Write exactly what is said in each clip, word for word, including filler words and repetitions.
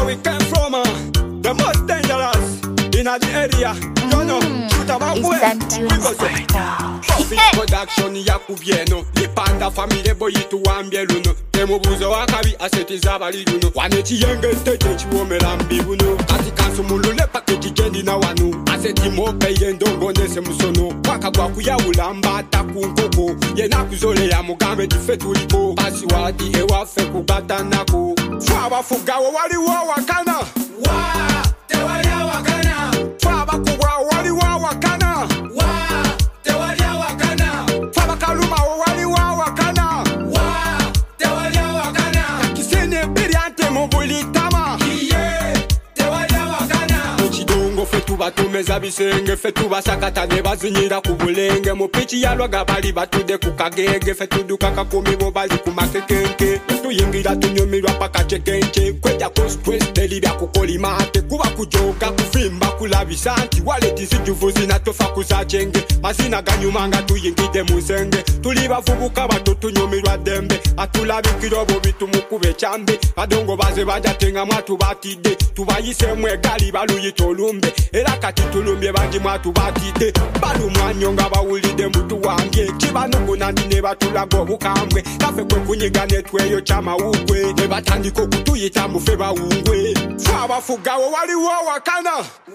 where we came from, uh, the most dangerous in the area. You know, shoot about way. We go say, Profit production ya kubyeno. Lipanda family boy to wambie luno. Temubuzo wakabi aseti zabali luno. Waneti yenge tete chiwomela mbibuno. Kasi kansu mulule pakeji jendi na wanu. Aseti mope yendo ngonese musono. Wakagwa kuya ulamba taku nkoko. Yena kuzole ya mugambe jifetu lipo. Pasi wadi ewa feku bata nako. Fwa fugawo wali wa wakana. Wa, te wali ya wakana. Fwa kubwa wali wa wakana. Wa, te wali ya wakana. Fwa kaluma wali wa wakana. Wa, te wali ya wakana. Kisene biriante mubuli tama. Iye, te wali ya wakana. Uchidongo fetu batumeza bisenge. Fetu basakatane bazinyira kubulenge. Mupichi yalwa gabali batude kukagege. Fetu dukaka kumibo bali kumakekenke. Tuyingira tunyomirwa paka chekenche. Kweja koskwes delibya kukolimate. Kuba kujoga kufimba kulabisanti. Wale tisijuvuzi na tofa kusachenge. Masina ganyumanga tuyingide muzenge. Tuliba fubuka bato tunyomirwa dembe. Atulabi kirobo bitu mukube chambe. Adongo baze baja tenga mwatu batide. Tubayise mwe gali balu yitolumbe. Era kati tulumbye banji mwatu batide. Balu mwanyonga bawulide mbutu wange. Chibanugu nandine batulago bukambwe. Kafe kwe kunyigane tweyo chama ugwe. Nebatandiko kutuyita mufeba ungwe. Fwa fugawo wali wa wakana.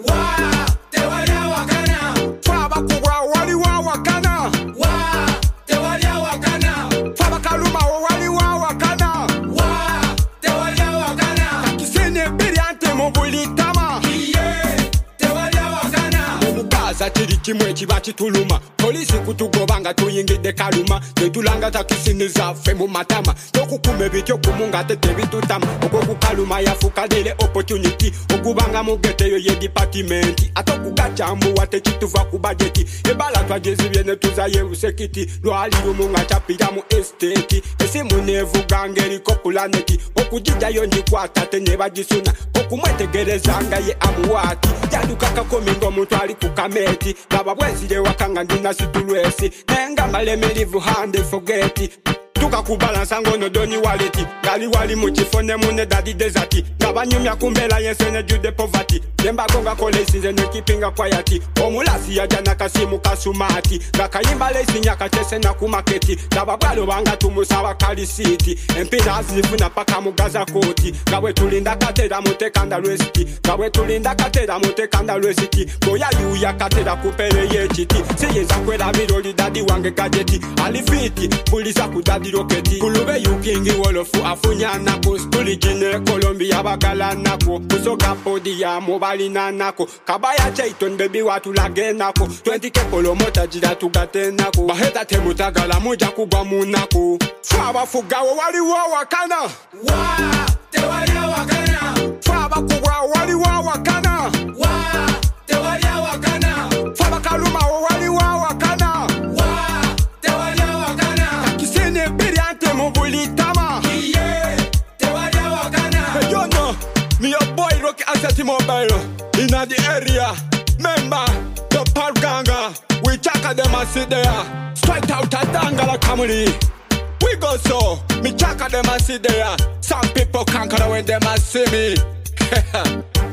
Wa, te wali ya wakana. Fwa kubwa wali wa wakana. Wa, te wali ya wakana. Fwa kaluma wali wa wakana. Wa, te wali ya wakana. Kisene biriante mubuli tama. Iye, te wali ya wakana. Mukaza chiri chimwe chibachi tuluma. Polisi kutugobanga tuyingide kaluma. Tetulanga takisiniza fe mu matama. Tokukume bityo kumunga tete bitutama. Ogoku kaluma yafukadele opportunity. Ogubanga mugeteyo ye department. Atokugacha mbu wate chituva ku budget. Ebala twagezi byene tuzaye usekiti. Lwali lumunga chapira mu estate. Esi munevu gangeri kopulaneti. Okujija yonji kwata tene bagisuna. Okumwetegerezanga ye amuwati. Yadukaka komingo muntu ali kukameti. Baba bwezile wakanga ndina situlwesi. Nenga malemelivu hande forgeti. Tuka kubalansa ngono doni waleti. Gali wali muchifone mune dadi desati. Kabanyumya kumbela yensene jude poverty. Demba gonga kolesi zene kipinga kwayati. Omulasi ya jana kasimu kasumati. Kakayimba lesi nyaka chese na kumaketi. Kababalo banga tumusawa kali city. Empina azifuna paka mugaza koti. Kawe tulinda katera mutekanda lwesiti. Kawe tulinda katera mutekanda lwesiti. Goya yuya katera kupere yechiti. Siyeza kwela viroli dadi wange gadgeti. Alifiti, pulisa kudadi roketi. Kulube yukingi wolofu afunya nako. Skuli jine Colombia bagala nako. Kusoka podi ya mobali na nako. Kabaya chaiton baby watu lage nako. twenty ke polomota jida tugate nako. Baheta temutagala moja kubwa munako. Fwa fugawo wali wa wakana. Wa, te wali ya wakana. Fwa kubwa wali wa wakana. Wa, te wali ya wakana. Fwa kaluma wali wa wakana. Wa, te wali ya wakana. Kisene biriante mubuli tama. Iye, te wali ya wakana. Hey, you know, me your boy Rocky Asset Mobile. In the area, member, the Park Ganga. We chaka them and sit there. Straight out a Dangala comedy. We go so, me chaka them and sit there. Some people can't when them and see me.